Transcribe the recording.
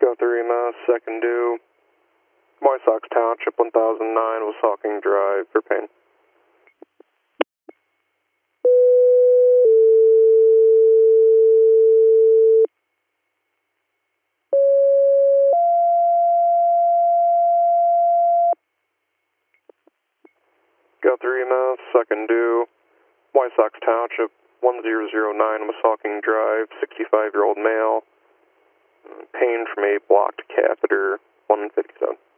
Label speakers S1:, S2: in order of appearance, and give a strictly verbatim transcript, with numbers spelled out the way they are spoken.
S1: Go through E M S, second due. White Sox Township, one thousand nine, Wissahickon Drive, for pain. Go through E M S, second due. White Sox Township, one zero zero nine, Wissahickon Drive, sixty-five-year-old male. Pain from a blocked catheter, one fifty-seven.